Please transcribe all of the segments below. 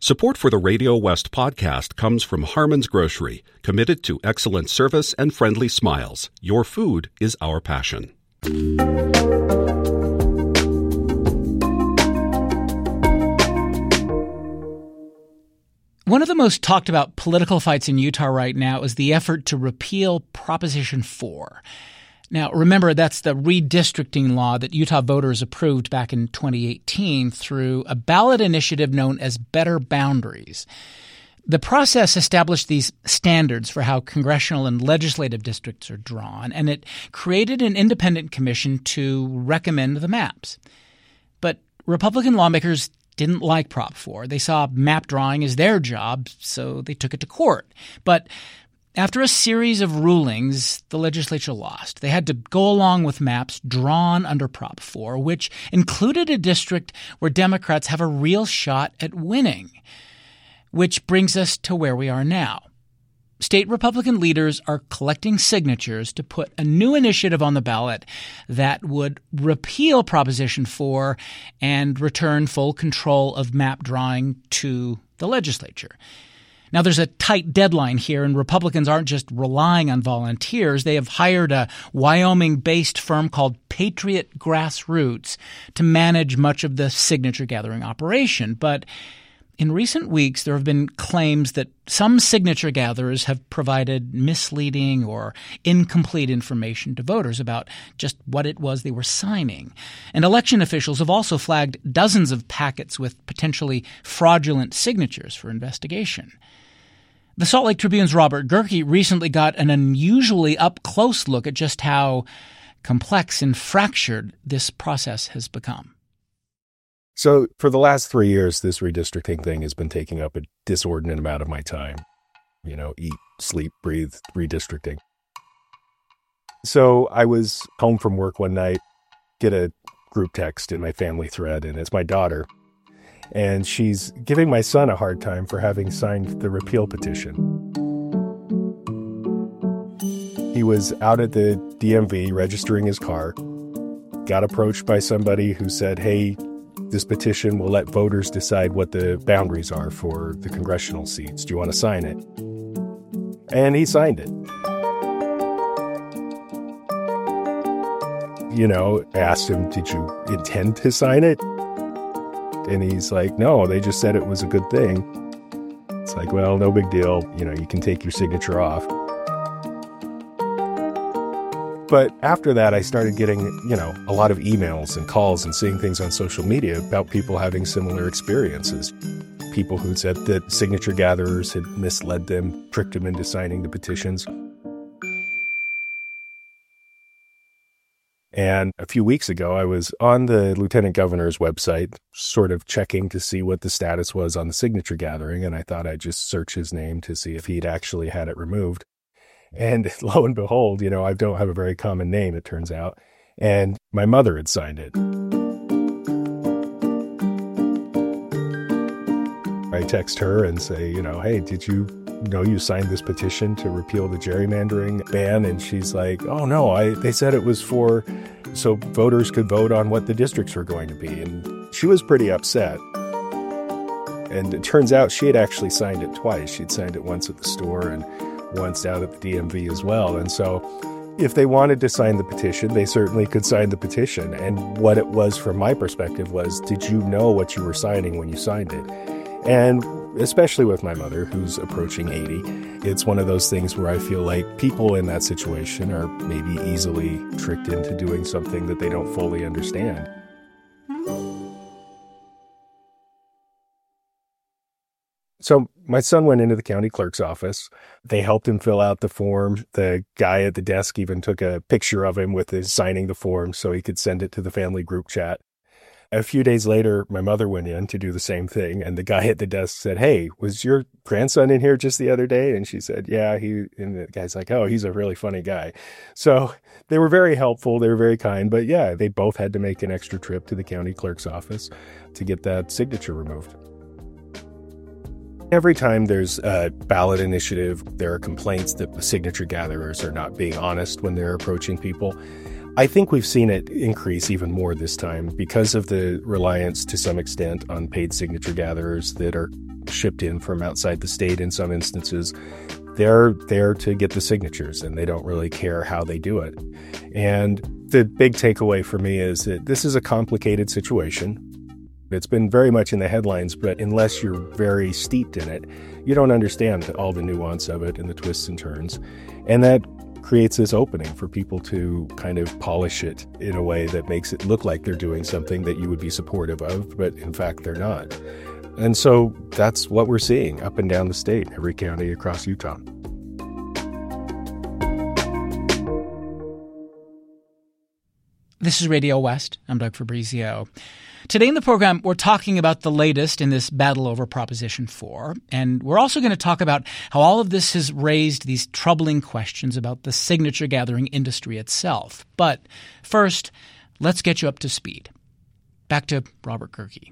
Support for the Radio West podcast comes from Harmon's Grocery, committed to excellent service and friendly smiles. Your food is our passion. One of the most talked about political fights in Utah right now is the effort to repeal Proposition 4. Now, remember, that's the redistricting law that Utah voters approved back in 2018 through a ballot initiative known as Better Boundaries. The process established these standards for how congressional and legislative districts are drawn, and it created an independent commission to recommend the maps. But Republican lawmakers didn't like Prop 4. They saw map drawing as their job, so they took it to court. But after a series of rulings, the legislature lost. They had to go along with maps drawn under Prop 4, which included a district where Democrats have a real shot at winning. Which brings us to where we are now. State Republican leaders are collecting signatures to put a new initiative on the ballot that would repeal Proposition 4 and return full control of map drawing to the legislature. Now, there's a tight deadline here, and Republicans aren't just relying on volunteers. They have hired a Wyoming-based firm called Patriot Grassroots to manage much of the signature-gathering operation. But in recent weeks, there have been claims that some signature gatherers have provided misleading or incomplete information to voters about just what it was they were signing. And election officials have also flagged dozens of packets with potentially fraudulent signatures for investigation. The Salt Lake Tribune's Robert Gehrke recently got an unusually up-close look at just how complex and fractured this process has become. So for the last 3 years, this redistricting thing has been taking up a disordinate amount of my time. Eat, sleep, breathe, redistricting. So I was home from work one night, get a group text in my family thread, and it's my daughter. And she's giving my son a hard time for having signed the repeal petition. He was out at the DMV registering his car, got approached by somebody who said, hey, this petition will let voters decide what the boundaries are for the congressional seats. Do you want to sign it? And he signed it. I asked him, did you intend to sign it? And he's like, no, they just said it was a good thing. It's like, well, no big deal. You can take your signature off. But after that, I started getting, a lot of emails and calls and seeing things on social media about people having similar experiences. People who said that signature gatherers had misled them, tricked them into signing the petitions. And a few weeks ago, I was on the Lieutenant Governor's website, sort of checking to see what the status was on the signature gathering, and I thought I'd just search his name to see if he'd actually had it removed. And lo and behold, I don't have a very common name, it turns out, and my mother had signed it. I text her and say, hey, did you know you signed this petition to repeal the gerrymandering ban? And she's like, oh, no, they said it was so voters could vote on what the districts were going to be. And she was pretty upset. And it turns out she had actually signed it twice. She'd signed it once at the store and once out at the DMV as well. And so if they wanted to sign the petition, they certainly could sign the petition. And what it was from my perspective was, did you know what you were signing when you signed it? And especially with my mother, who's approaching 80, it's one of those things where I feel like people in that situation are maybe easily tricked into doing something that they don't fully understand. So my son went into the county clerk's office. They helped him fill out the form. The guy at the desk even took a picture of him with his signing the form so he could send it to the family group chat. A few days later, my mother went in to do the same thing, and the guy at the desk said, hey, was your grandson in here just the other day? And she said, yeah, and the guy's like, oh, he's a really funny guy. So they were very helpful. They were very kind. But yeah, they both had to make an extra trip to the county clerk's office to get that signature removed. Every time there's a ballot initiative, there are complaints that the signature gatherers are not being honest when they're approaching people. I think we've seen it increase even more this time because of the reliance to some extent on paid signature gatherers that are shipped in from outside the state in some instances. They're there to get the signatures, and they don't really care how they do it. And the big takeaway for me is that this is a complicated situation. It's been very much in the headlines, but unless you're very steeped in it, you don't understand all the nuance of it and the twists and turns. And that creates this opening for people to kind of polish it in a way that makes it look like they're doing something that you would be supportive of, but in fact they're not. And so that's what we're seeing up and down the state, every county across Utah. This is Radio West. I'm Doug Fabrizio. Today in the program, we're talking about the latest in this battle over Proposition 4, and we're also going to talk about how all of this has raised these troubling questions about the signature-gathering industry itself. But first, let's get you up to speed. Back to Robert Gehrke.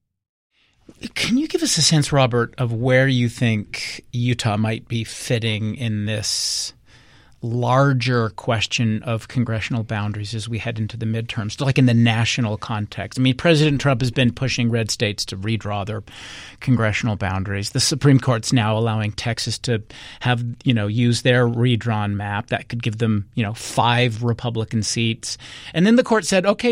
Can you give us a sense, Robert, of where you think Utah might be fitting in this larger question of congressional boundaries as we head into the midterms, like in the national context? I mean, President Trump has been pushing red states to redraw their congressional boundaries. The Supreme Court's now allowing Texas to have, use their redrawn map. That could give them, 5 Republican seats. And then the court said, okay,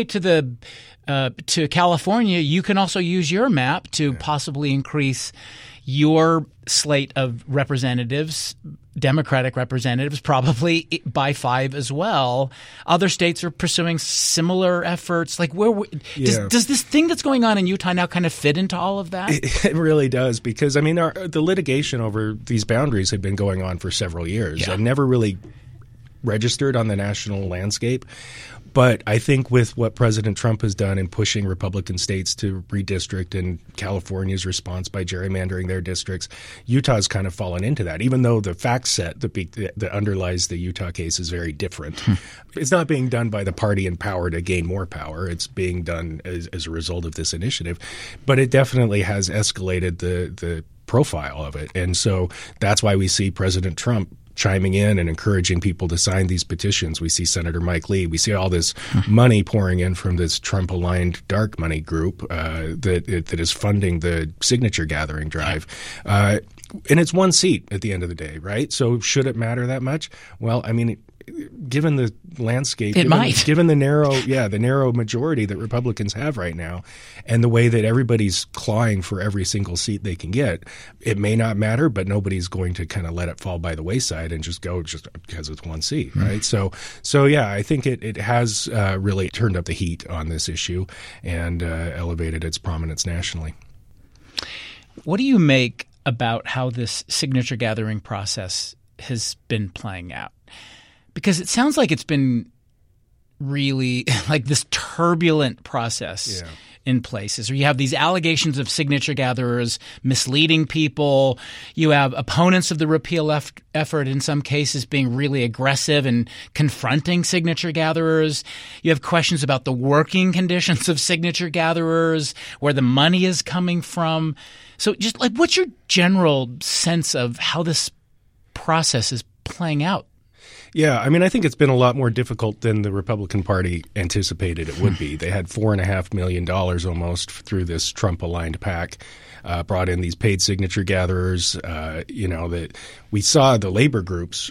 to California, you can also use your map to possibly increase your slate of representatives, Democratic representatives, probably by 5 as well. Other states are pursuing similar efforts. Like, does this thing that's going on in Utah now kind of fit into all of that? It really does, because, I mean, the litigation over these boundaries had been going on for several years and never really registered on the national landscape. But I think with what President Trump has done in pushing Republican states to redistrict and California's response by gerrymandering their districts, Utah's kind of fallen into that, even though the fact set that underlies the Utah case is very different. It's not being done by the party in power to gain more power. It's being done as a result of this initiative. But it definitely has escalated the profile of it. And so that's why we see President Trump chiming in and encouraging people to sign these petitions. We see Senator Mike Lee. We see all this money pouring in from this Trump-aligned dark money group that is funding the signature gathering drive. And it's 1 seat at the end of the day, right? So should it matter that much? Well, I mean, given the landscape, given the narrow majority that Republicans have right now, and the way that everybody's clawing for every single seat they can get, it may not matter, but nobody's going to kind of let it fall by the wayside and just go just because it's 1 seat, right? So yeah, I think it has really turned up the heat on this issue and elevated its prominence nationally. What do you make about how this signature gathering process has been playing out? Because it sounds like it's been really like this turbulent process in places where you have these allegations of signature gatherers misleading people. You have opponents of the repeal effort in some cases being really aggressive and confronting signature gatherers. You have questions about the working conditions of signature gatherers, where the money is coming from. So just like, what's your general sense of how this process is playing out? Yeah, I mean, I think it's been a lot more difficult than the Republican Party anticipated it would be. They had $4.5 million almost through this Trump-aligned PAC, brought in these paid signature gatherers. That we saw the labor groups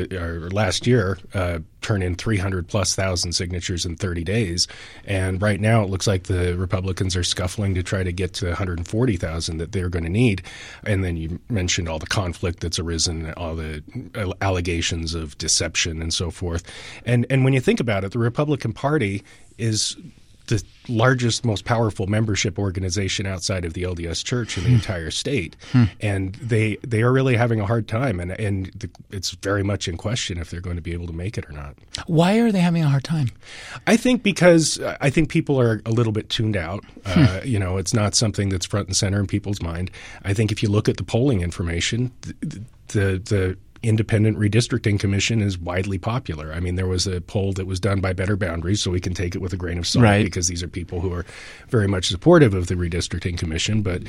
last year turn in 300,000+ signatures in 30 days. And right now it looks like the Republicans are scuffling to try to get to 140,000 that they're going to need. And then you mentioned all the conflict that's arisen, all the allegations of deception and so forth. And when you think about it, the Republican Party is the largest, most powerful membership organization outside of the LDS Church in the entire state. And they are really having a hard time. And it's very much in question if they're going to be able to make it or not. Why are they having a hard time? I think because I think people are a little bit tuned out. It's not something that's front and center in people's mind. I think if you look at the polling information, the independent redistricting commission is widely popular. I mean, there was a poll that was done by Better Boundaries, so we can take it with a grain of salt, right, because these are people who are very much supportive of the redistricting commission. But,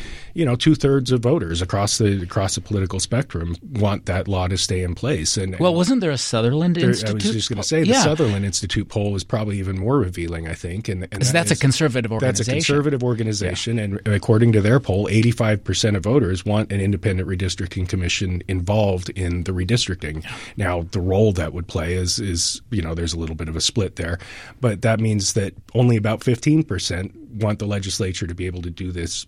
2/3 of voters across the political spectrum want that law to stay in place. And wasn't there a Sutherland Institute? I was just going to say the Sutherland Institute poll is probably even more revealing, I think. And that's a conservative organization. That's a conservative organization, and according to their poll, 85% of voters want an independent redistricting commission involved in the redistricting. Now, the role that would play is there's a little bit of a split there, but that means that only about 15% want the legislature to be able to do this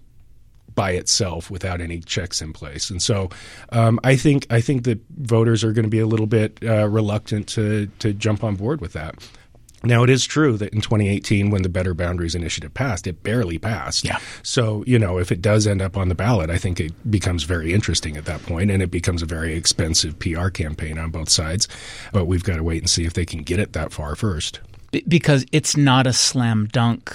by itself without any checks in place. And so I think that voters are going to be a little bit reluctant to jump on board with that. Now, it is true that in 2018, when the Better Boundaries Initiative passed, it barely passed. Yeah. So, if it does end up on the ballot, I think it becomes very interesting at that point, and it becomes a very expensive PR campaign on both sides. But we've got to wait and see if they can get it that far first. Because it's not a slam dunk.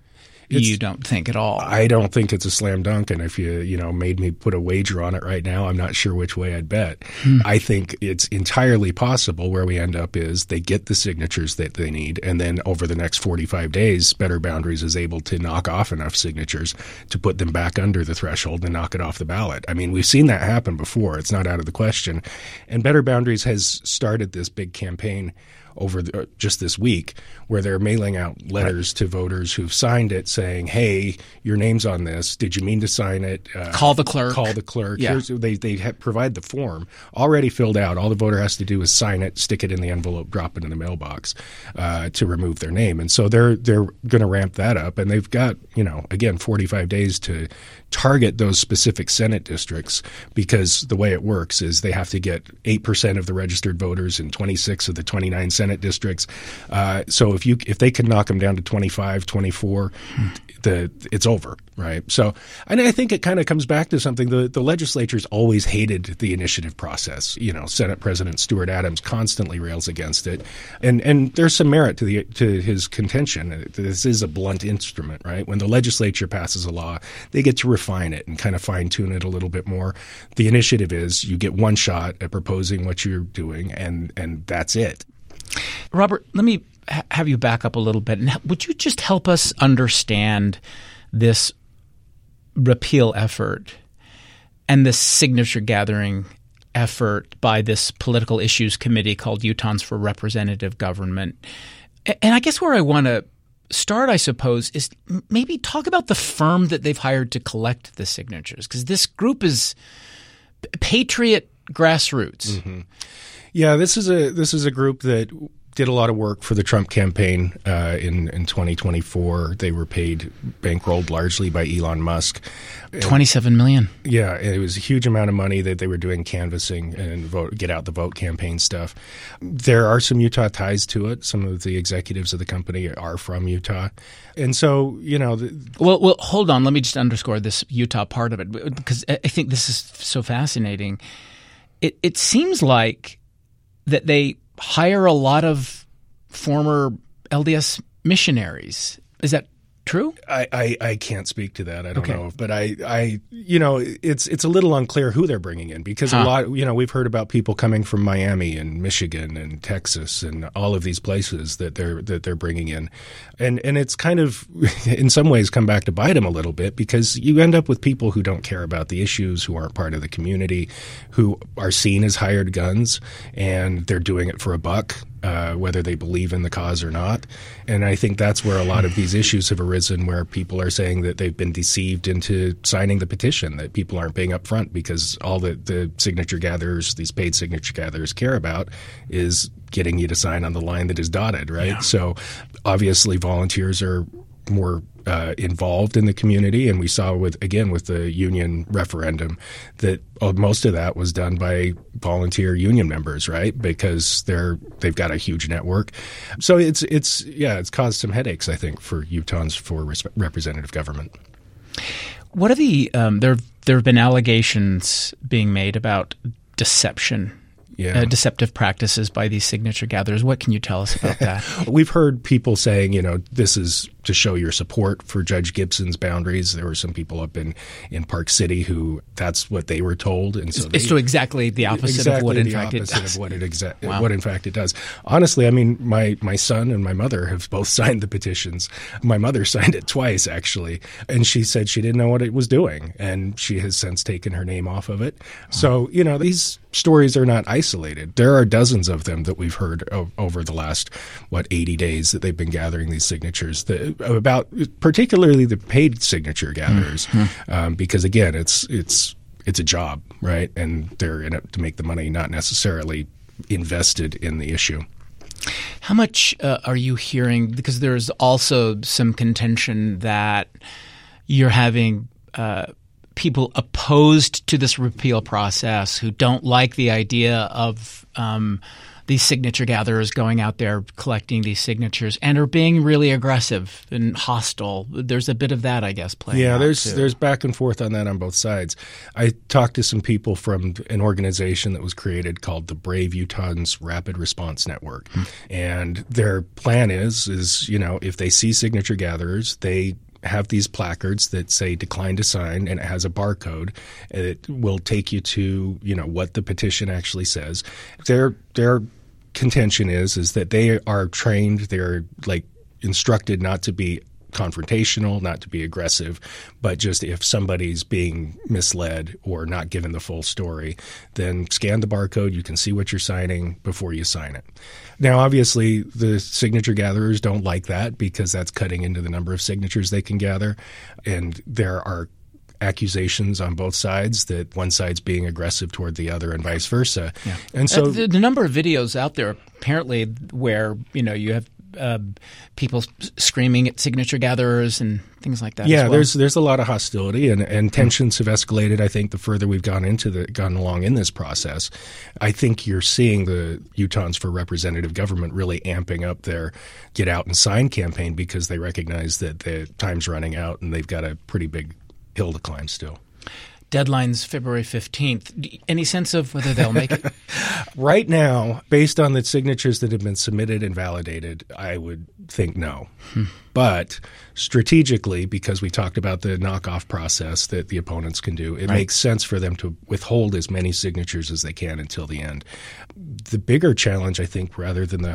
You don't think at all? I don't think it's a slam dunk, and if you made me put a wager on it right now, I'm not sure which way I'd bet. I think it's entirely possible where we end up is they get the signatures that they need, and then over the next 45 days, Better Boundaries is able to knock off enough signatures to put them back under the threshold and knock it off the ballot. I mean, we've seen that happen before. It's not out of the question. And Better Boundaries has started this big campaign over just this week where they're mailing out letters to voters who've signed it saying, hey, your name's on this. Did you mean to sign it? Call the clerk. Call the clerk. Yeah. They provide the form already filled out. All the voter has to do is sign it, stick it in the envelope, drop it in the mailbox to remove their name. And so they're going to ramp that up. And they've got, again, 45 days to target those specific Senate districts, because the way it works is they have to get 8% of the registered voters in 26 of the 29 Senate districts. So if they can knock them down to 25, 24, it's over, right? So, and I think it kind of comes back to something. The legislature's always hated the initiative process. Senate President Stuart Adams constantly rails against it, and there's some merit to his contention. This is a blunt instrument, right? When the legislature passes a law, they get to refine it and kind of fine tune it a little bit more. The initiative is you get one shot at proposing what you're doing, and that's it. Robert, let me have you back up a little bit. And would you just help us understand this repeal effort and this signature gathering effort by this political issues committee called Utahns for Representative Government? And I guess where I want to start, I suppose, is maybe talk about the firm that they've hired to collect the signatures, because this group is Patriot Grassroots. Mm-hmm. Yeah, this is a group that did a lot of work for the Trump campaign in 2024. They were bankrolled largely by Elon Musk. $27 million. Yeah, it was a huge amount of money that they were doing canvassing and get out the vote campaign stuff. There are some Utah ties to it. Some of the executives of the company are from Utah. And so, Well, hold on. Let me just underscore this Utah part of it, because I think this is so fascinating. It seems like that they hire a lot of former LDS missionaries. Is that true? I can't speak to that. I don't know. But it's a little unclear who they're bringing in, because a lot, we've heard about people coming from Miami and Michigan and Texas and all of these places that they're bringing in. And it's kind of in some ways come back to bite them a little bit, because you end up with people who don't care about the issues, who aren't part of the community, who are seen as hired guns, and they're doing it for a buck. Whether they believe in the cause or not. And I think that's where a lot of these issues have arisen, where people are saying that they've been deceived into signing the petition, that people aren't being upfront, because all the signature gatherers, these paid signature gatherers, care about is getting you to sign on the line that is dotted, right? Yeah. So obviously volunteers are more involved in the community, and we saw with the union referendum that most of that was done by volunteer union members, right? Because they've got a huge network. So it's caused some headaches, I think, for Utahns for representative government. What are the there have been allegations being made about deception? Yeah. Deceptive practices by these signature gatherers. What can you tell us about that? We've heard people saying, this is to show your support for Judge Gibson's boundaries. There were some people up in Park City who that's what they were told, and so it's exactly the opposite of what in fact it does. What in fact it does. Honestly, I mean, my son and my mother have both signed the petitions. My mother signed it twice, actually, and she said she didn't know what it was doing, and she has since taken her name off of it. So, these stories are not isolated. There are dozens of them that we've heard over the last, 80 days that they've been gathering these signatures, about particularly the paid signature gatherers, because, again, it's a job, right? And they're in it to make the money, not necessarily invested in the issue. How much are you hearing? Because there's also some contention that you're having people opposed to this repeal process who don't like the idea of these signature gatherers going out there collecting these signatures and are being really aggressive and hostile. There's a bit of that, I guess, playing out there's back and forth on that on both sides. I talked to some people from an organization that was created called the Brave Utahns Rapid Response Network. And their plan is if they see signature gatherers, they have these placards that say decline to sign, and it has a barcode. It will take you to, what the petition actually says. Their contention is that they are trained, they're instructed not to be confrontational, not to be aggressive, but just if somebody's being misled or not given the full story, then scan the barcode. You can see what you're signing before you sign it. Now, obviously, the signature gatherers don't like that because that's cutting into the number of signatures they can gather. And there are accusations on both sides that one side's being aggressive toward the other and vice versa. Yeah. And so the number of videos out there apparently where, you have people screaming at signature gatherers and things like that. Yeah, as well. There's a lot of hostility and tensions have escalated. I think the further we've gone along in this process, I think you're seeing the Utahns for Representative Government really amping up their get out and sign campaign because they recognize that the time's running out and they've got a pretty big hill to climb still. Deadline's February 15th. Any sense of whether they'll make it? Right now, based on the signatures that have been submitted and validated, I would think no. But strategically, because we talked about the knockoff process that the opponents can do, it makes sense for them to withhold as many signatures as they can until the end. The bigger challenge, I think, rather than the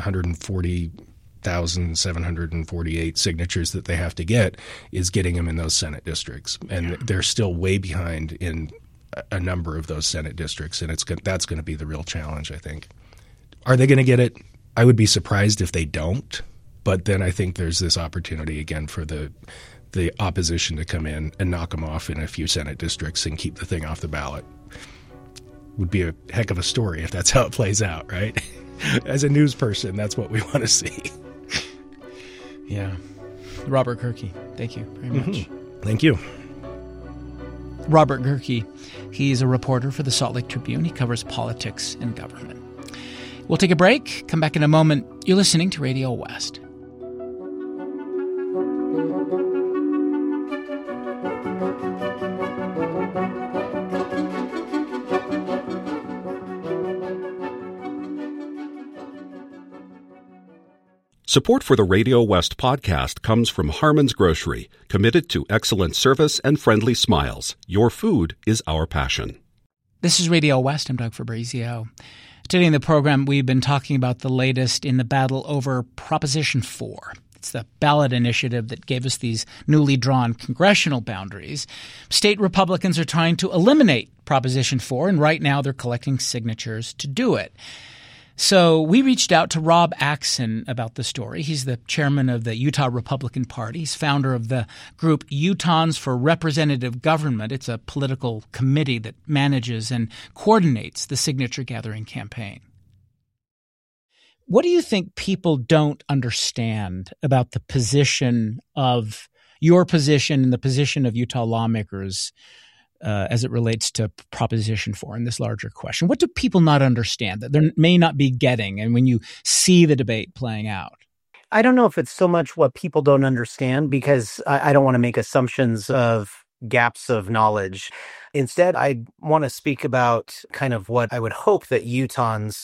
140,748 signatures that they have to get, is getting them in those Senate districts. And they're still way behind in a number of those Senate districts, and that's going to be the real challenge, I think. Are they going to get it? I would be surprised if they don't, but then I think there's this opportunity again for the opposition to come in and knock them off in a few Senate districts and keep the thing off the ballot. Would be a heck of a story if that's how it plays out, right? As a news person, that's what we want to see. Yeah. Robert Gehrke, thank you very much. Thank you. Robert Gehrke, he's a reporter for the Salt Lake Tribune. He covers politics and government. We'll take a break, come back in a moment. You're listening to Radio West. Support for the Radio West podcast comes from Harmon's Grocery, committed to excellent service and friendly smiles. Your food is our passion. This is Radio West. I'm Doug Fabrizio. Today in the program, we've been talking about the latest in the battle over Proposition 4. It's the ballot initiative that gave us these newly drawn congressional boundaries. State Republicans are trying to eliminate Proposition 4, and right now they're collecting signatures to do it. So we reached out to Rob Axson about the story. He's the chairman of the Utah Republican Party. He's founder of the group Utahns for Representative Government. It's a political committee that manages and coordinates the signature gathering campaign. What do you think people don't understand about the position of your position and the position of Utah lawmakers as it relates to Proposition 4 in this larger question? What do people not understand that they may not be getting, and when you see the debate playing out? I don't know if it's so much what people don't understand, because I don't want to make assumptions of gaps of knowledge. Instead, I want to speak about kind of what I would hope that Utahns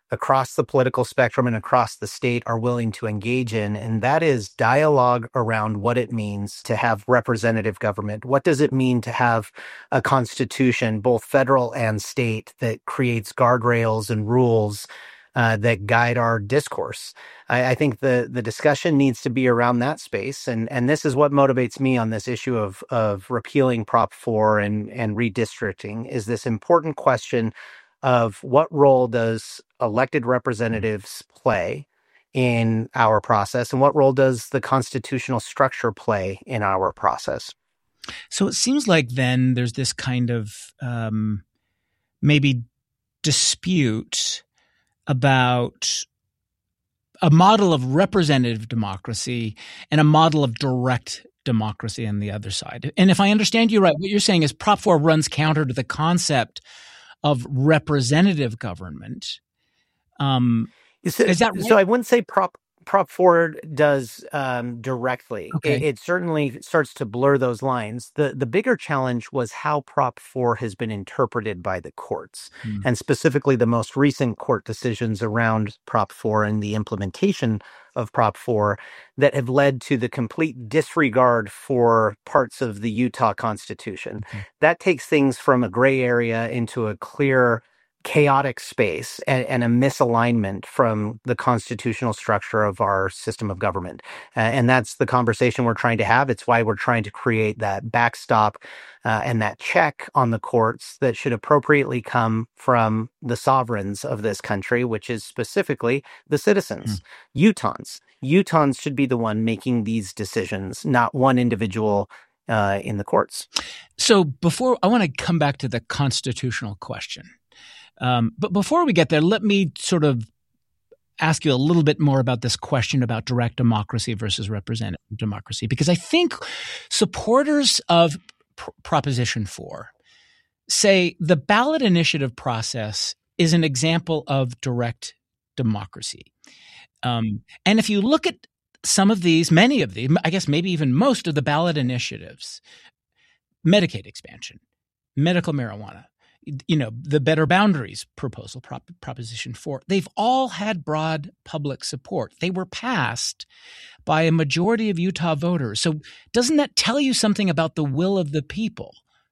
across the political spectrum and across the state are willing to engage in, and that is dialogue around what it means to have representative government. What does it mean to have a constitution, both federal and state, that creates guardrails and rules that guide our discourse? I think the discussion needs to be around that space, and this is what motivates me on this issue of repealing Prop 4 and redistricting, is this important question of what role does elected representatives play in our process, and what role does the constitutional structure play in our process? So it seems like then there's this kind of maybe dispute about a model of representative democracy and a model of direct democracy on the other side. And if I understand you right, what you're saying is Prop 4 runs counter to the concept of representative government. Is that right? So I wouldn't say Prop 4 does directly. Okay. It certainly starts to blur those lines. The bigger challenge was how Prop 4 has been interpreted by the courts, and specifically the most recent court decisions around Prop 4 and the implementation of Prop 4 that have led to the complete disregard for parts of the Utah Constitution. Okay. That takes things from a gray area into a clear, chaotic space and a misalignment from the constitutional structure of our system of government. And that's the conversation we're trying to have. It's why we're trying to create that backstop and that check on the courts that should appropriately come from the sovereigns of this country, which is specifically the citizens, Utahns. Utahns should be the one making these decisions, not one individual in the courts. So I want to come back to the constitutional question. But before we get there, let me sort of ask you a little bit more about this question about direct democracy versus representative democracy, because I think supporters of Proposition 4 say the ballot initiative process is an example of direct democracy. And if you look at some of these, many of these, I guess maybe even most of the ballot initiatives, Medicaid expansion, medical marijuana, the Better Boundaries proposal, Proposition 4, they've all had broad public support. They were passed by a majority of Utah voters. So doesn't that tell you something about the will of the people?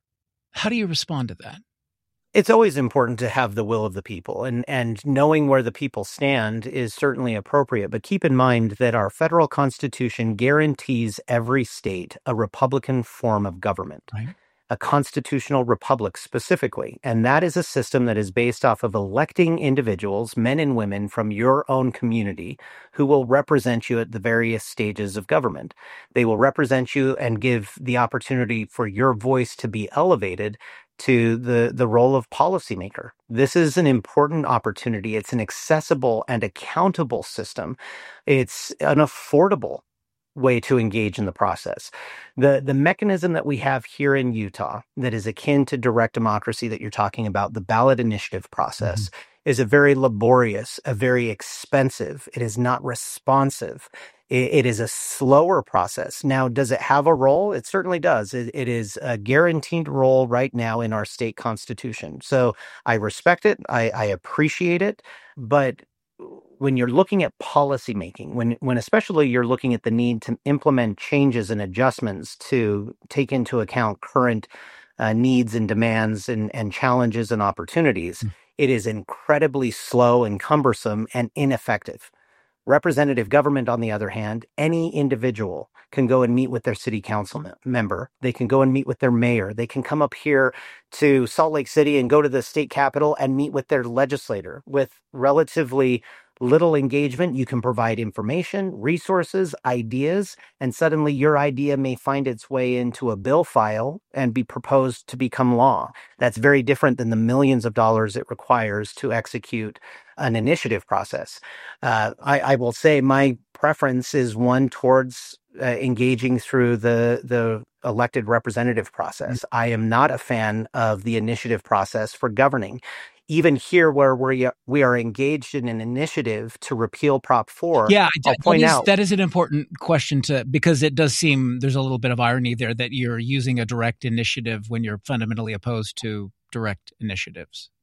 How do you respond to that? It's always important to have the will of the people, and knowing where the people stand is certainly appropriate. But keep in mind that our federal constitution guarantees every state a Republican form of government. Right. A constitutional republic specifically. And that is a system that is based off of electing individuals, men and women from your own community, who will represent you at the various stages of government. They will represent you and give the opportunity for your voice to be elevated to the role of policymaker. This is an important opportunity. It's an accessible and accountable system. It's an affordable way to engage in the process. The mechanism that we have here in Utah that is akin to direct democracy that you're talking about, the ballot initiative process, is a very laborious, a very expensive. It is not responsive. It is a slower process. Now, does it have a role? It certainly does. It is a guaranteed role right now in our state constitution. So I respect it. I appreciate it. But when you're looking at policymaking, when especially you're looking at the need to implement changes and adjustments to take into account current needs and demands and challenges and opportunities, it is incredibly slow and cumbersome and ineffective. Representative government, on the other hand, any individual can go and meet with their city council member. They can go and meet with their mayor. They can come up here to Salt Lake City and go to the state capitol and meet with their legislator. With relatively little engagement, you can provide information, resources, ideas, and suddenly your idea may find its way into a bill file and be proposed to become law. That's very different than the millions of dollars it requires to execute an initiative process. I will say my preference is one towards engaging through the elected representative process. I am not a fan of the initiative process for governing. Even here where we are engaged in an initiative to repeal Prop 4, I'll point out that is an important question because it does seem there's a little bit of irony there that you're using a direct initiative when you're fundamentally opposed to direct initiatives.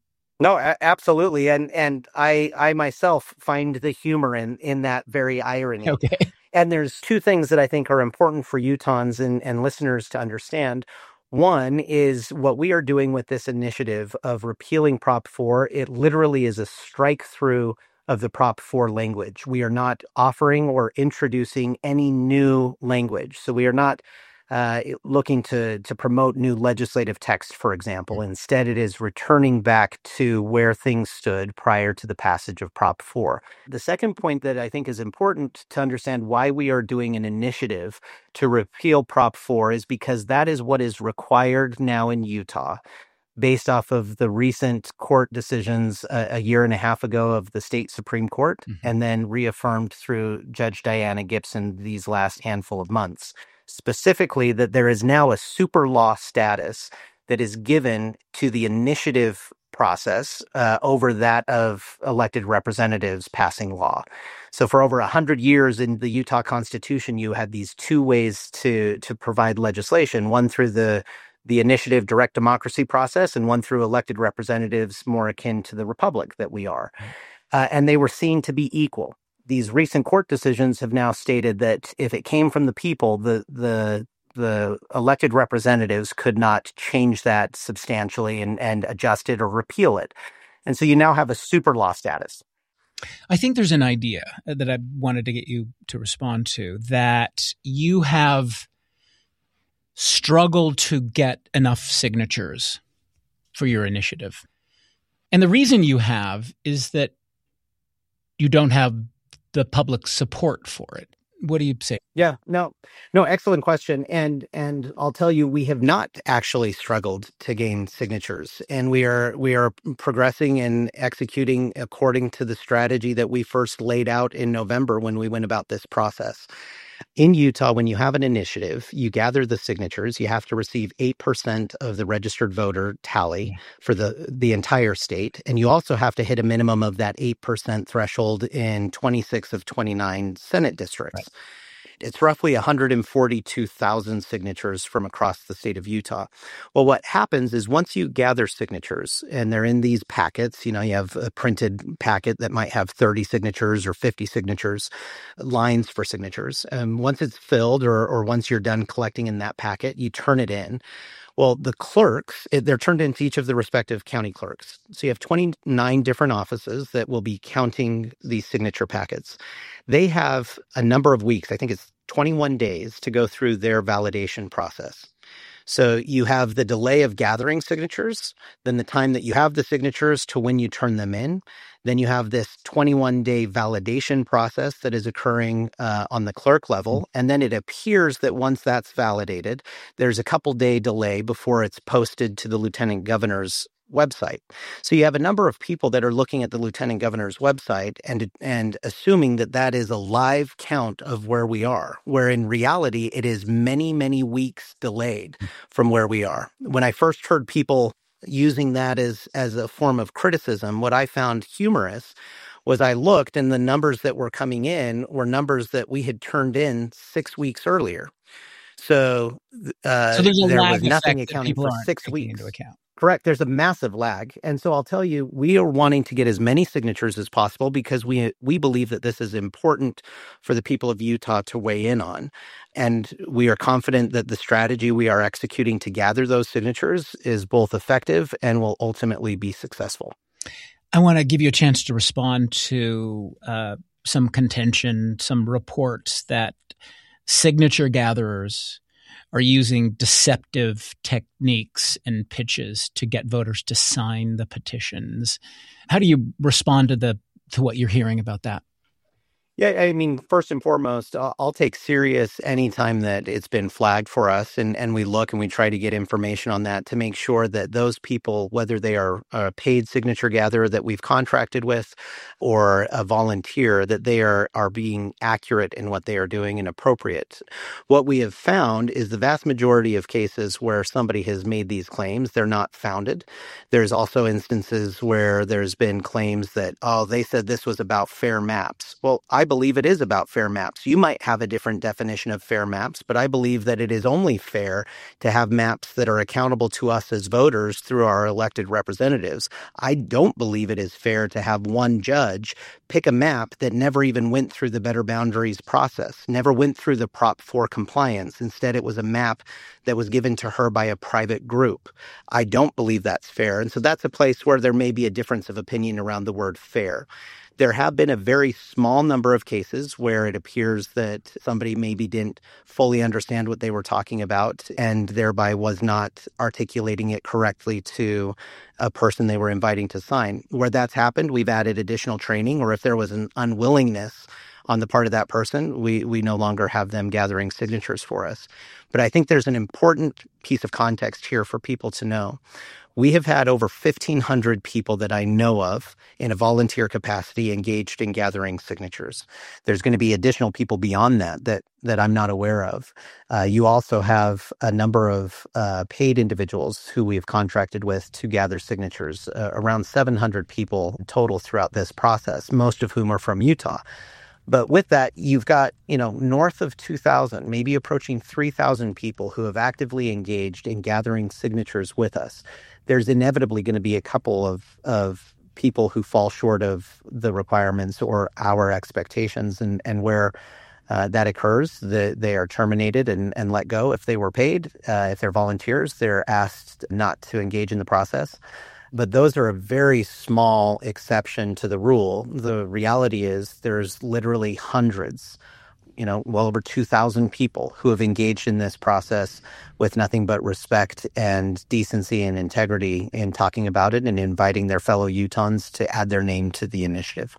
No, absolutely. And I myself find the humor in that very irony. Okay. And there's two things that I think are important for Utahns and listeners to understand. One is what we are doing with this initiative of repealing Prop 4. It literally is a strike through of the Prop 4 language. We are not offering or introducing any new language. So we are not looking to promote new legislative text, for example. Instead, it is returning back to where things stood prior to the passage of Prop 4. The second point that I think is important to understand why we are doing an initiative to repeal Prop 4 is because that is what is required now in Utah, based off of the recent court decisions a year and a half ago of the state Supreme Court, and then reaffirmed through Judge Diana Gibson these last handful of months. Specifically, that there is now a super law status that is given to the initiative process over that of elected representatives passing law. So for over 100 years in the Utah Constitution, you had these two ways to provide legislation, one through the initiative direct democracy process and one through elected representatives more akin to the republic that we are. And they were seen to be equal. These recent court decisions have now stated that if it came from the people, the elected representatives could not change that substantially and adjust it or repeal it. And so you now have a super law status. I think there's an idea that I wanted to get you to respond to, that you have struggled to get enough signatures for your initiative. And the reason you have is that you don't have the public support for it. What do you say? Yeah, no, excellent question. And I'll tell you, we have not actually struggled to gain signatures, and we are progressing and executing according to the strategy that we first laid out in November when we went about this process. In Utah, when you have an initiative, you gather the signatures. You have to receive 8% of the registered voter tally for the entire state. And you also have to hit a minimum of that 8% threshold in 26 of 29 Senate districts. Right. It's roughly 142,000 signatures from across the state of Utah. Well, what happens is once you gather signatures and they're in these packets, you have a printed packet that might have 30 signatures or 50 signatures, lines for signatures. Once it's filled or once you're done collecting in that packet, you turn it in. Well, the clerks, they're turned into each of the respective county clerks. So you have 29 different offices that will be counting these signature packets. They have a number of weeks, I think it's 21 days, to go through their validation process. So you have the delay of gathering signatures, then the time that you have the signatures to when you turn them in. Then you have this 21-day validation process that is occurring on the clerk level. And then it appears that once that's validated, there's a couple-day delay before it's posted to the lieutenant governor's website. So you have a number of people that are looking at the lieutenant governor's website and assuming that that is a live count of where we are, where in reality, it is many, many weeks delayed from where we are. When I first heard people using that as a form of criticism, what I found humorous was I looked and the numbers that were coming in were numbers that we had turned in 6 weeks earlier. So there's there was nothing accounting for 6 weeks. Into account. Correct. There's a massive lag. And so I'll tell you, we are wanting to get as many signatures as possible because we believe that this is important for the people of Utah to weigh in on. And we are confident that the strategy we are executing to gather those signatures is both effective and will ultimately be successful. I want to give you a chance to respond to some contention, some reports that signature gatherers are using deceptive techniques and pitches to get voters to sign the petitions. How do you respond to what you're hearing about that? Yeah, I mean, first and foremost, I'll take serious anytime that it's been flagged for us and we look and we try to get information on that to make sure that those people, whether they are a paid signature gatherer that we've contracted with or a volunteer, that they are being accurate in what they are doing and appropriate. What we have found is the vast majority of cases where somebody has made these claims, they're not founded. There's also instances where there's been claims that, they said this was about fair maps. Well, I I believe it is about fair maps. You might have a different definition of fair maps, but I believe that it is only fair to have maps that are accountable to us as voters through our elected representatives. I don't believe it is fair to have one judge pick a map that never even went through the Better Boundaries process, never went through the Prop 4 compliance. Instead, it was a map that was given to her by a private group. I don't believe that's fair. And so that's a place where there may be a difference of opinion around the word fair. There have been a very small number of cases where it appears that somebody maybe didn't fully understand what they were talking about and thereby was not articulating it correctly to a person they were inviting to sign. Where that's happened, we've added additional training, or if there was an unwillingness on the part of that person, we no longer have them gathering signatures for us. But I think there's an important piece of context here for people to know. We have had over 1,500 people that I know of in a volunteer capacity engaged in gathering signatures. There's going to be additional people beyond that I'm not aware of. You also have a number of paid individuals who we've contracted with to gather signatures, around 700 people total throughout this process, most of whom are from Utah. But with that, you've got, north of 2,000, maybe approaching 3,000 people who have actively engaged in gathering signatures with us. There's inevitably going to be a couple of people who fall short of the requirements or our expectations, and where that occurs, they are terminated and let go. If they were paid, if they're volunteers, they're asked not to engage in the process. But those are a very small exception to the rule. The reality is there's literally hundreds, well over 2,000 people who have engaged in this process with nothing but respect and decency and integrity in talking about it and inviting their fellow Utahns to add their name to the initiative.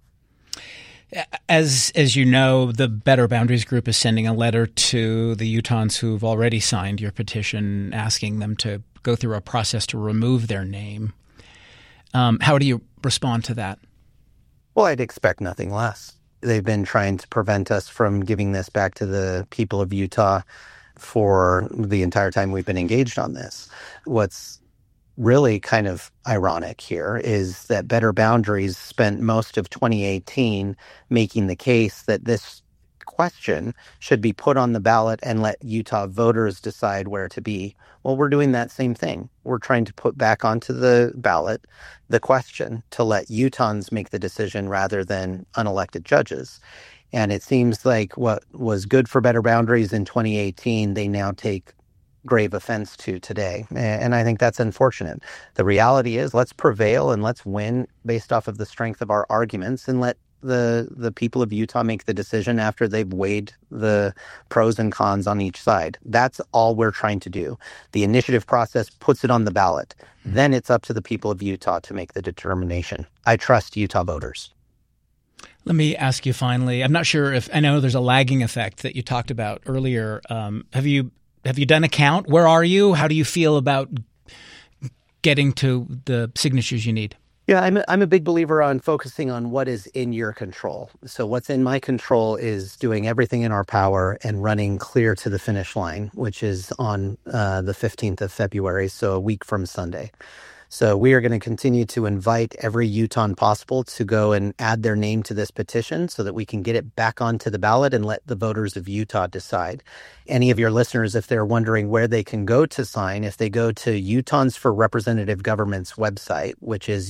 As you know, the Better Boundaries group is sending a letter to the Utahns who've already signed your petition, asking them to go through a process to remove their name. How do you respond to that? Well, I'd expect nothing less. They've been trying to prevent us from giving this back to the people of Utah for the entire time we've been engaged on this. What's really kind of ironic here is that Better Boundaries spent most of 2018 making the case that this question should be put on the ballot and let Utah voters decide where to be. Well, we're doing that same thing. We're trying to put back onto the ballot the question to let Utahns make the decision rather than unelected judges. And it seems like what was good for Better Boundaries in 2018, they now take grave offense to today. And I think that's unfortunate. The reality is, let's prevail and let's win based off of the strength of our arguments, and let the people of Utah make the decision after they've weighed the pros and cons on each side. That's all we're trying to do. The initiative process puts it on the ballot. Then it's up to the people of Utah to make the determination. I trust Utah voters. Let me ask you finally, I'm not sure if, I know there's a lagging effect that you talked about earlier. Have you done a count? Where are you? How do you feel about getting to the signatures you need? Yeah, I'm a big believer on focusing on what is in your control. So what's in my control is doing everything in our power and running clear to the finish line, which is on the 15th of February, so a week from Sunday. So we are going to continue to invite every Utahn possible to go and add their name to this petition so that we can get it back onto the ballot and let the voters of Utah decide. Any of your listeners, if they're wondering where they can go to sign, if they go to Utahns for Representative Government's website, which is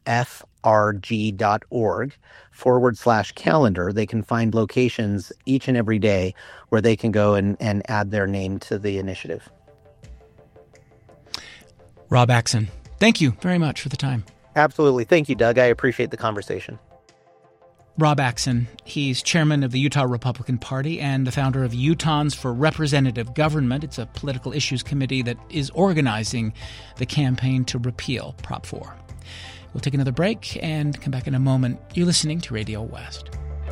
ufrg.org/calendar, they can find locations each and every day where they can go and add their name to the initiative. Rob Axson, thank you very much for the time. Absolutely. Thank you, Doug. I appreciate the conversation. Rob Axson, he's chairman of the Utah Republican Party and the founder of Utahns for Representative Government. It's a political issues committee that is organizing the campaign to repeal Prop 4. We'll take another break and come back in a moment. You're listening to Radio West.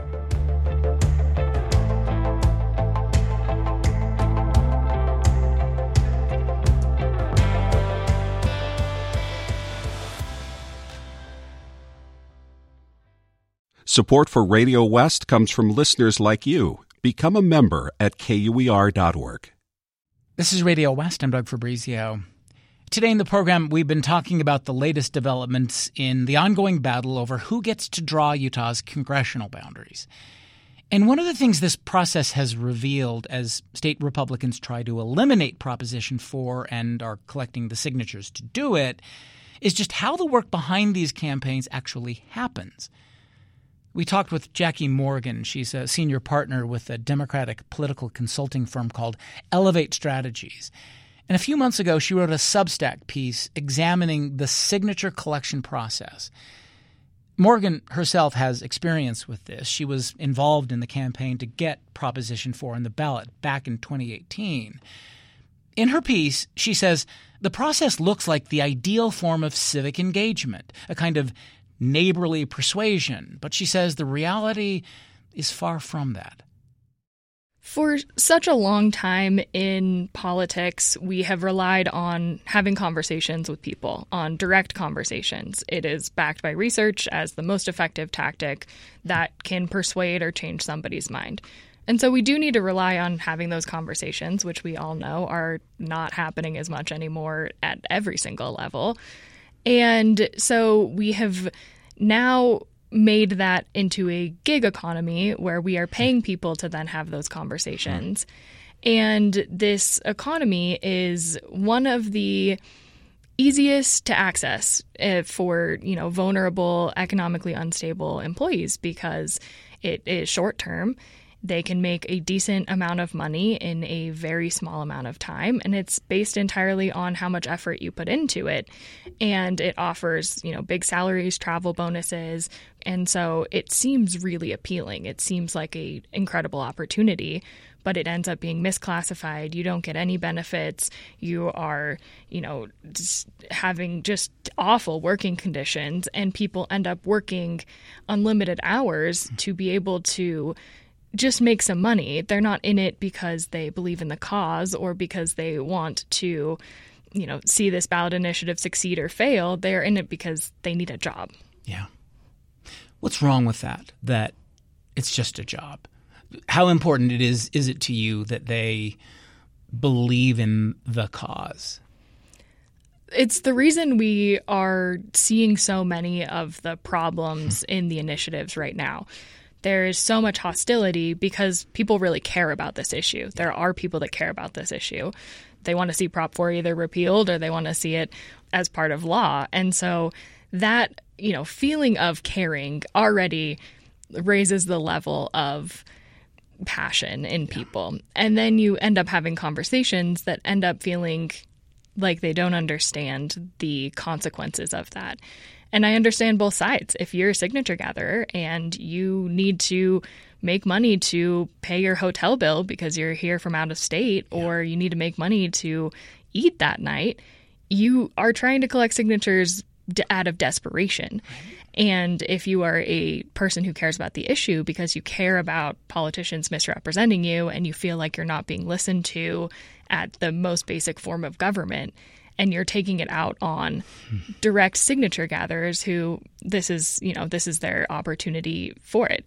Support for Radio West comes from listeners like you. Become a member at KUER.org. This is Radio West. I'm Doug Fabrizio. Today in the program, we've been talking about the latest developments in the ongoing battle over who gets to draw Utah's congressional boundaries. And one of the things this process has revealed as state Republicans try to eliminate Proposition 4 and are collecting the signatures to do it is just how the work behind these campaigns actually happens. We talked with Jackie Morgan. She's a senior partner with a Democratic political consulting firm called Elevate Strategies. And a few months ago, she wrote a Substack piece examining the signature collection process. Morgan herself has experience with this. She was involved in the campaign to get Proposition 4 on the ballot back in 2018. In her piece, she says the process looks like the ideal form of civic engagement, a kind of neighborly persuasion. But she says the reality is far from that. For such a long time in politics, we have relied on having conversations with people, on direct conversations. It is backed by research as the most effective tactic that can persuade or change somebody's mind. And so we do need to rely on having those conversations, which we all know are not happening as much anymore at every single level. And so we have now made that into a gig economy where we are paying people to then have those conversations. And this economy is one of the easiest to access for, vulnerable, economically unstable employees because it is short term. They can make a decent amount of money in a very small amount of time, and it's based entirely on how much effort you put into it. And it offers, big salaries, travel bonuses, and so it seems really appealing. It seems like an incredible opportunity, but it ends up being misclassified. You don't get any benefits. You are, just having just awful working conditions, and people end up working unlimited hours to be able to just make some money. They're not in it because they believe in the cause or because they want to, see this ballot initiative succeed or fail. They're in it because they need a job. Yeah. What's wrong with that it's just a job? How important is it to you that they believe in the cause? It's the reason we are seeing so many of the problems in the initiatives right now. There is so much hostility because people really care about this issue. There are people that care about this issue. They want to see Prop 4 either repealed or they want to see it as part of law. And so that, feeling of caring already raises the level of passion in people. And then you end up having conversations that end up feeling like they don't understand the consequences of that. And I understand both sides. If you're a signature gatherer and you need to make money to pay your hotel bill because you're here from out of state, or you need to make money to eat that night, you are trying to collect signatures out of desperation. And if you are a person who cares about the issue because you care about politicians misrepresenting you and you feel like you're not being listened to at the most basic form of government, and you're taking it out on direct signature gatherers who this is their opportunity for it.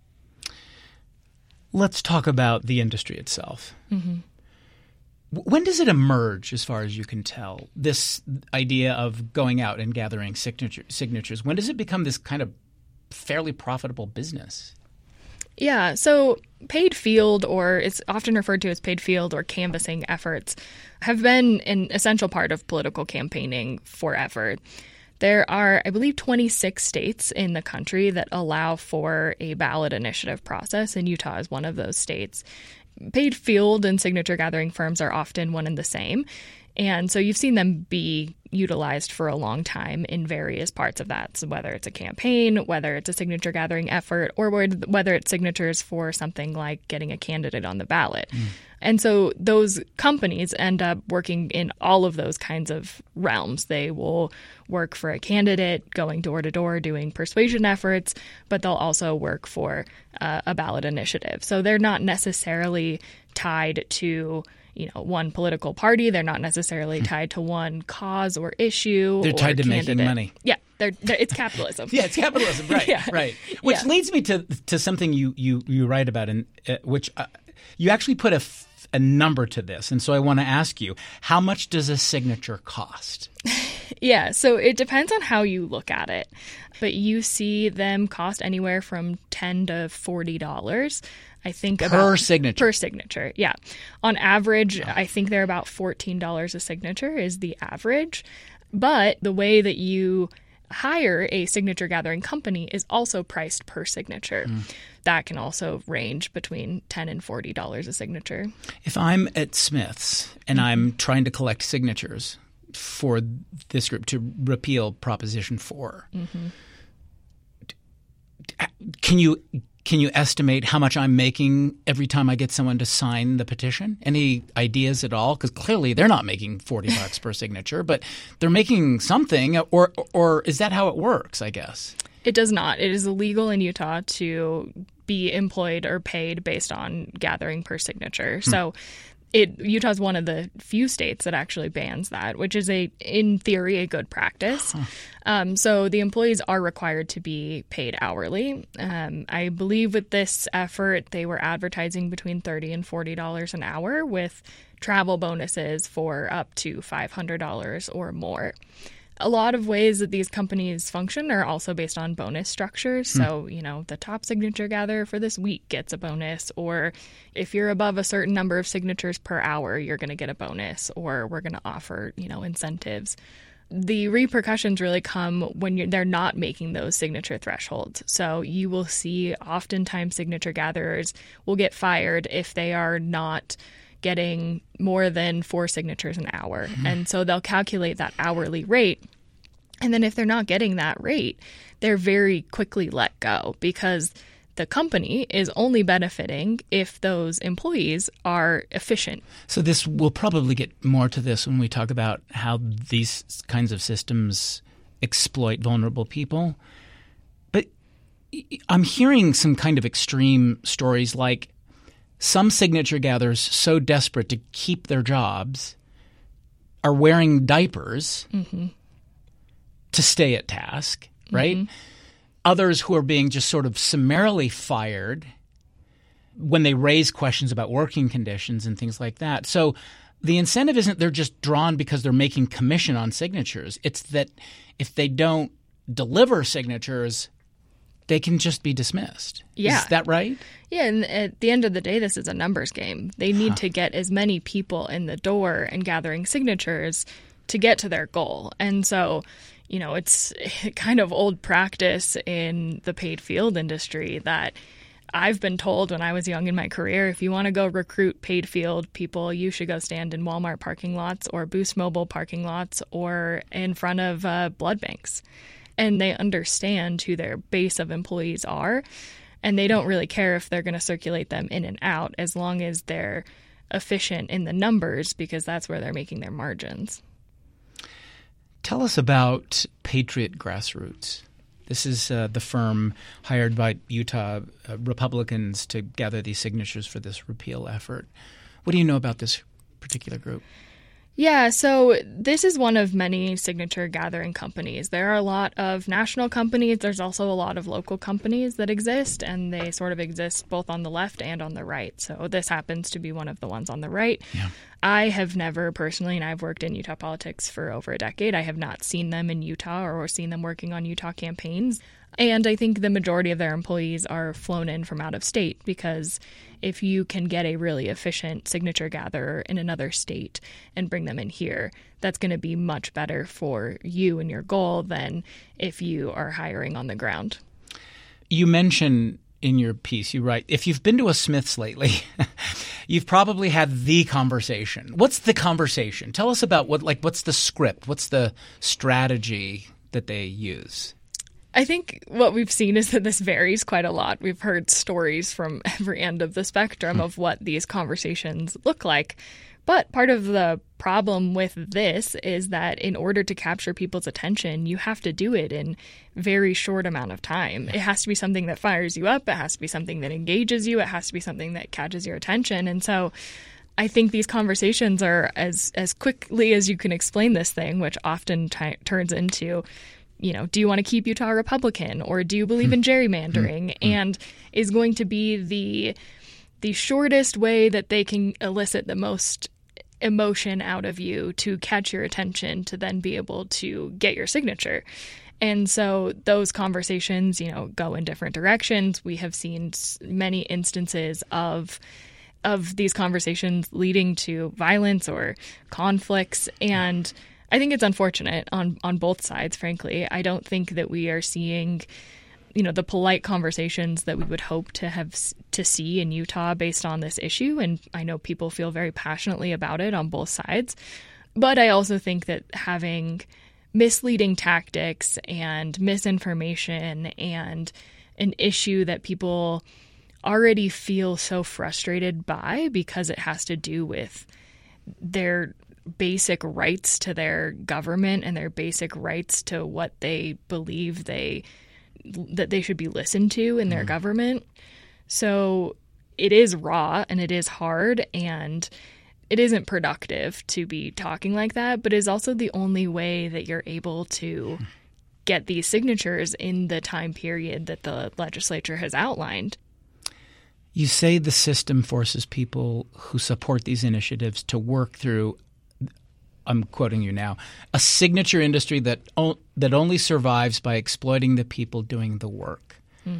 Let's talk about the industry itself. Mm-hmm. When does it emerge, as far as you can tell, this idea of going out and gathering signatures? When does it become this kind of fairly profitable business? Yeah, so paid field, or it's often referred to as paid field or canvassing efforts, have been an essential part of political campaigning forever. There are, I believe, 26 states in the country that allow for a ballot initiative process, and Utah is one of those states. Paid field and signature gathering firms are often one and the same. And so you've seen them be utilized for a long time in various parts of that. So whether it's a campaign, whether it's a signature gathering effort, or whether it's signatures for something like getting a candidate on the ballot. And so those companies end up working in all of those kinds of realms. They will work for a candidate, going door to door, doing persuasion efforts, but they'll also work for a ballot initiative. So they're not necessarily tied to one political party. They're not necessarily tied to one cause or issue. They're tied to making money. Yeah, it's capitalism. Yeah, it's capitalism. Right, yeah. Right. Which leads me to something you write about, in which you actually put a number to this. And so I want to ask you, how much does a signature cost? Yeah, so it depends on how you look at it. But you see them cost anywhere from $10 to $40. I think per signature. Per signature, yeah. On average, I think they're about $14 a signature is the average. But the way that you hire a signature gathering company is also priced per signature. That can also range between $10 and $40 a signature. If I'm at Smith's and I'm trying to collect signatures for this group to repeal Proposition 4, can you estimate how much I'm making every time I get someone to sign the petition? Any ideas at all? Because clearly they're not making $40 per signature, but they're making something. Or is that how it works, I guess? It does not. It is illegal in Utah to be employed or paid based on gathering per signature. So Utah is one of the few states that actually bans that, which is in theory, a good practice. So the employees are required to be paid hourly. I believe with this effort, they were advertising between $30 and $40 an hour with travel bonuses for up to $500 or more. A lot of ways that these companies function are also based on bonus structures. So, the top signature gatherer for this week gets a bonus, or if you're above a certain number of signatures per hour, you're going to get a bonus, or we're going to offer, incentives. The repercussions really come when they're not making those signature thresholds. So you will see oftentimes signature gatherers will get fired if they are not getting more than 4 signatures an hour. And so they'll calculate that hourly rate. And then if they're not getting that rate, they're very quickly let go because the company is only benefiting if those employees are efficient. So we'll probably get more to this when we talk about how these kinds of systems exploit vulnerable people. But I'm hearing some kind of extreme stories like some signature gatherers so desperate to keep their jobs are wearing diapers to stay at task, right? Others who are being just sort of summarily fired when they raise questions about working conditions and things like that. So the incentive isn't they're just drawn because they're making commission on signatures. It's that if they don't deliver signatures, they can just be dismissed. Yeah. Is that right? Yeah, and at the end of the day, this is a numbers game. They need to get as many people in the door and gathering signatures to get to their goal. And so, it's kind of old practice in the paid field industry that I've been told when I was young in my career, if you want to go recruit paid field people, you should go stand in Walmart parking lots or Boost Mobile parking lots or in front of blood banks. And they understand who their base of employees are, and they don't really care if they're going to circulate them in and out as long as they're efficient in the numbers because that's where they're making their margins. Tell us about Patriot Grassroots. This is the firm hired by Utah Republicans to gather these signatures for this repeal effort. What do you know about this particular group? Yeah, so this is one of many signature gathering companies. There are a lot of national companies. There's also a lot of local companies that exist, and they sort of exist both on the left and on the right. So this happens to be one of the ones on the right. Yeah. I have never personally, and I've worked in Utah politics for over a decade, I have not seen them in Utah or seen them working on Utah campaigns. And I think the majority of their employees are flown in from out of state because if you can get a really efficient signature gatherer in another state and bring them in here, that's going to be much better for you and your goal than if you are hiring on the ground. You mention in your piece, you write, if you've been to a Smith's lately, you've probably had the conversation. What's the conversation? Tell us about what's the script? What's the strategy that they use? I think what we've seen is that this varies quite a lot. We've heard stories from every end of the spectrum of what these conversations look like. But part of the problem with this is that in order to capture people's attention, you have to do it in very short amount of time. It has to be something that fires you up. It has to be something that engages you. It has to be something that catches your attention. And so I think these conversations are as quickly as you can explain this thing, which often turns into, do you want to keep Utah Republican or do you believe in gerrymandering? And is going to be the shortest way that they can elicit the most emotion out of you to catch your attention to then be able to get your signature. And so those conversations, go in different directions. We have seen many instances of these conversations leading to violence or conflicts. And I think it's unfortunate on both sides, frankly. I don't think that we are seeing, the polite conversations that we would hope to see in Utah based on this issue. And I know people feel very passionately about it on both sides. But I also think that having misleading tactics and misinformation and an issue that people already feel so frustrated by because it has to do with their basic rights to their government and their basic rights to what they believe that they should be listened to in their government. So it is raw and it is hard and it isn't productive to be talking like that, but is also the only way that you're able to get these signatures in the time period that the legislature has outlined. You say the system forces people who support these initiatives to work through, I'm quoting you now, a signature industry that only survives by exploiting the people doing the work.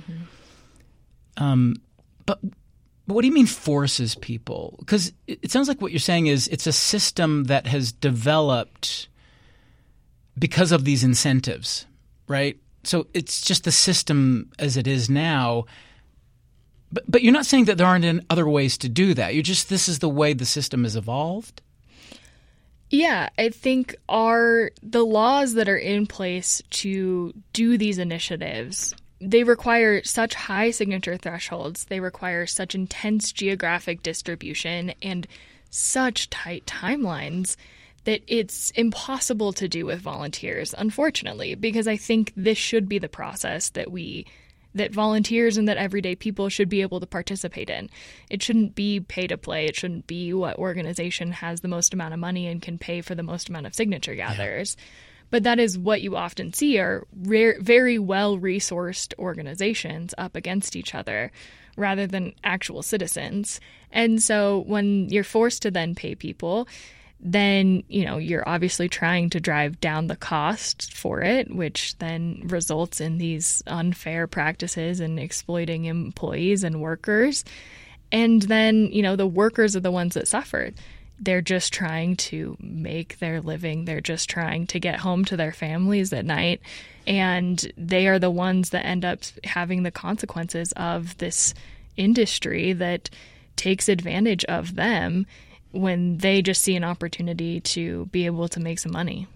Mm-hmm. But what do you mean forces people? Because it sounds like what you're saying is it's a system that has developed because of these incentives, right? So it's just the system as it is now. But you're not saying that there aren't other ways to do that. You're just this is the way the system has evolved? Yeah, I think the laws that are in place to do these initiatives, they require such high signature thresholds, they require such intense geographic distribution and such tight timelines that it's impossible to do with volunteers, unfortunately, because I think this should be the process that volunteers and that everyday people should be able to participate in. It shouldn't be pay to play. It shouldn't be what organization has the most amount of money and can pay for the most amount of signature gatherers. Yeah. But that is what you often see are very well-resourced organizations up against each other rather than actual citizens. And so when you're forced to then pay people, then, you're obviously trying to drive down the cost for it, which then results in these unfair practices and exploiting employees and workers. And then, the workers are the ones that suffer. They're just trying to make their living. They're just trying to get home to their families at night. And they are the ones that end up having the consequences of this industry that takes advantage of them when they just see an opportunity to be able to make some money.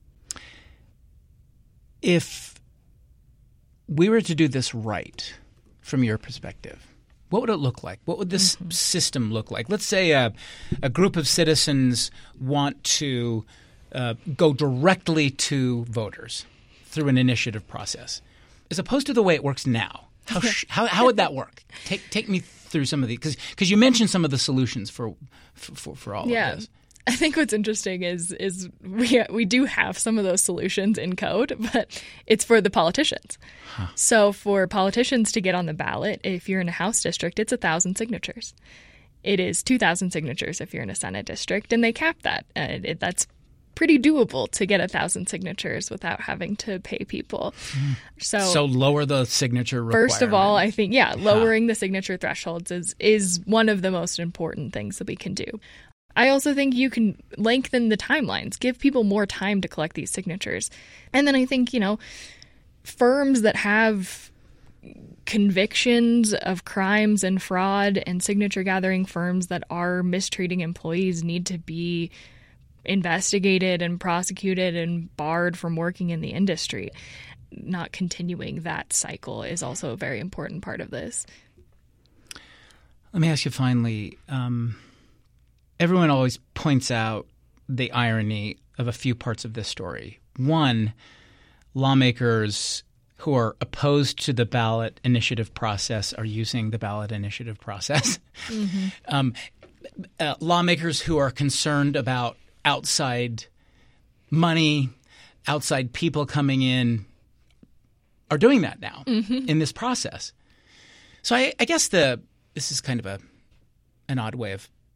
If we were to do this right, from your perspective, what would it look like? What would this system look like? Let's say a group of citizens want to go directly to voters through an initiative process, as opposed to the way it works now. How would that work? Take me through some of these, because you mentioned some of the solutions for all of this. I think what's interesting is we do have some of those solutions in code, but it's for the politicians. Huh. So for politicians to get on the ballot, if you're in a House district, it's 1,000 signatures. It is 2,000 signatures if you're in a Senate district, and they cap that. That's pretty doable to get 1,000 signatures without having to pay people. So lower the signature requirement. First of all, I think, lowering the signature thresholds is one of the most important things that we can do. I also think you can lengthen the timelines, give people more time to collect these signatures. And then I think, firms that have convictions of crimes and fraud and signature gathering firms that are mistreating employees need to be investigated and prosecuted and barred from working in the industry. Not continuing that cycle is also a very important part of this. Let me ask you finally, everyone always points out the irony of a few parts of this story. One, lawmakers who are opposed to the ballot initiative process are using the ballot initiative process. Mm-hmm. Lawmakers who are concerned about outside money, outside people coming in are doing that now in this process. So I guess this is kind of an odd way of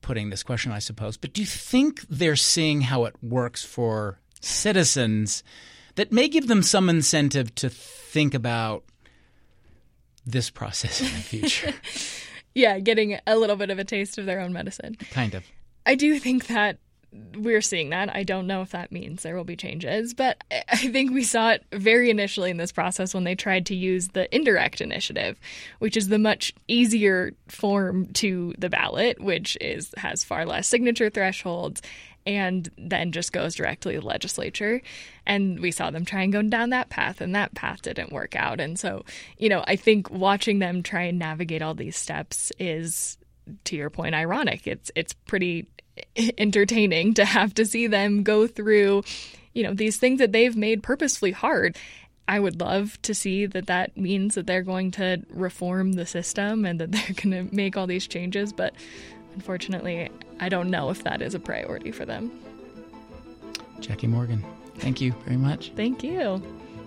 putting this question, I suppose, but do you think they're seeing how it works for citizens that may give them some incentive to think about this process in the future? Yeah, getting a little bit of a taste of their own medicine. Kind of. I do think that we're seeing that. I don't know if that means there will be changes, but I think we saw it very initially in this process when they tried to use the indirect initiative, which is the much easier form to the ballot, which has far less signature thresholds and then just goes directly to the legislature. And we saw them try and go down that path, and that path didn't work out. And so, I think watching them try and navigate all these steps is, to your point, ironic. It's pretty entertaining to have to see them go through, these things that they've made purposefully hard. I would love to see that means that they're going to reform the system and that they're going to make all these changes. But unfortunately, I don't know if that is a priority for them. Jackie Morgan, thank you very much. Thank you.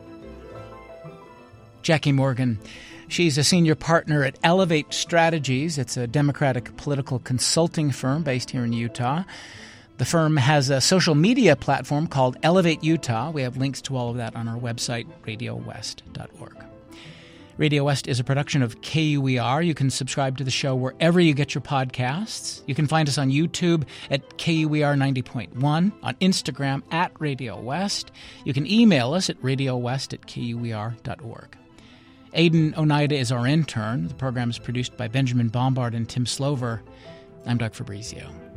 Jackie Morgan. She's a senior partner at Elevate Strategies. It's a Democratic political consulting firm based here in Utah. The firm has a social media platform called Elevate Utah. We have links to all of that on our website, radiowest.org. Radio West is a production of KUER. You can subscribe to the show wherever you get your podcasts. You can find us on YouTube at KUER 90.1, on Instagram at Radio West. You can email us at radiowest@kuer.org. Aidan Oneida is our intern. The program is produced by Benjamin Bombard and Tim Slover. I'm Doug Fabrizio.